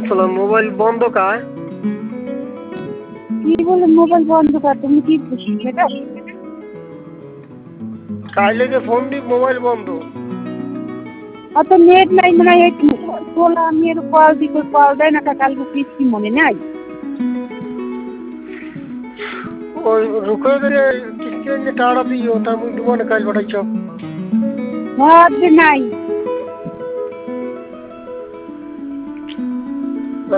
আসসালাম। মোবাইল বন্ধ কায়? কি বলে মোবাইল বন্ধ কর? তুমি কি সেটা কাইলে যে ফোন দি মোবাইল বন্ধ। অত নেট নাই মানে তোলা আমি এর কল দি কল দেয় না কালকে কিস্তি মনে নাই। ওই রুকে গেলে কিস্তি টাড়া দিও তা মুই দুবানে কাল পাঠাইছ। হ্যাঁ নাই